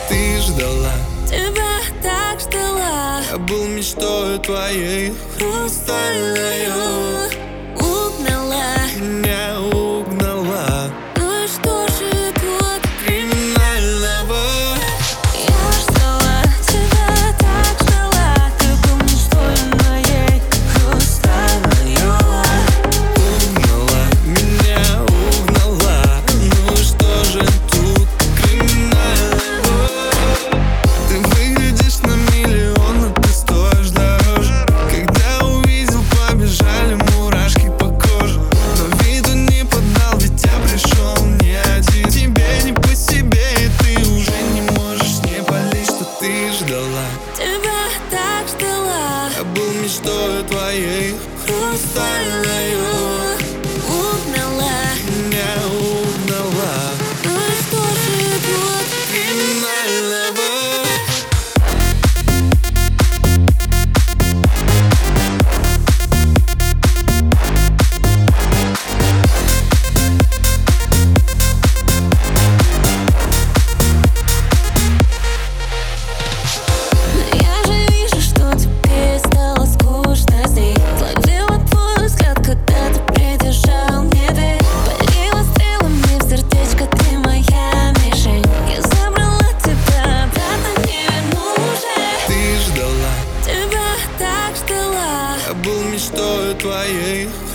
Ты ждала, тебя так ждала. я был мечтой твоей хрустальной. Угнала, Меня угнала. ну и что же тут? Криминального. Я ждала, тебя так ждала. Ты был мечтой моей хрустальной. Угнала, меня угнала. Ну и что же тут криминального? Ты выглядишь на миллион, но ты стоишь дороже. Когда увидел, побежали мурашки по коже. Но виду не подал, ведь я пришел не один. Тебе не по себе, и ты уже не можешь не палить, что ты ждала. Тебя так ждала. Я был мечтой твоей хрустальной. Угнала, Меня угнала. ну и что же тут? Криминального. Я же вижу, что тебе стало скучно здесь. Ловила твой взгляд, когда ты придержал мне дверь. Полила стрелами в сердечко, ты моя мишень. Я забрала тебя, обратно не верну уже. Ты ждала, Тебя так ждала. я был мечтой твоей